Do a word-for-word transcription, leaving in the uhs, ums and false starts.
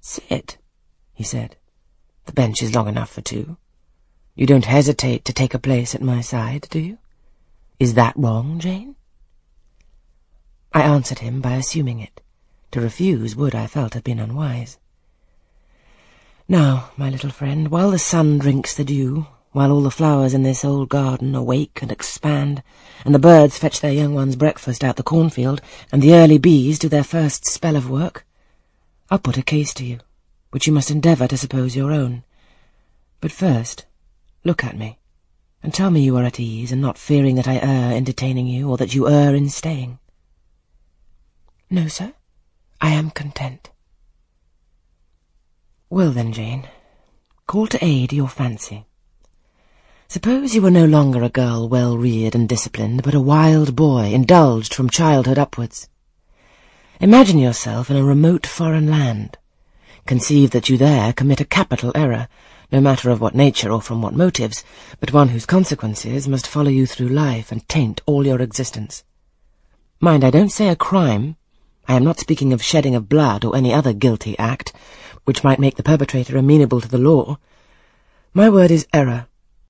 "Sit," he said. "The bench is long enough for two. You don't hesitate to take a place at my side, do you? Is that wrong, Jane?" I answered him by assuming it. To refuse would, I felt, have been unwise. "Now, my little friend, while the sun drinks the dew, while all the flowers in this old garden awake and expand, and the birds fetch their young ones' breakfast out the cornfield, and the early bees do their first spell of work, I'll put a case to you, which you must endeavour to suppose your own. But first, look at me, and tell me you are at ease, and not fearing that I err in detaining you, or that you err in staying." "No, sir, I am content." "Well then, Jane, call to aid your fancy. Suppose you were no longer a girl well-reared and disciplined, but a wild boy, indulged from childhood upwards. Imagine yourself in a remote foreign land. Conceive that you there commit a capital error, no matter of what nature or from what motives, but one whose consequences must follow you through life and taint all your existence. Mind, I don't say a crime. I am not speaking of shedding of blood or any other guilty act, which might make the perpetrator amenable to the law. My word is error,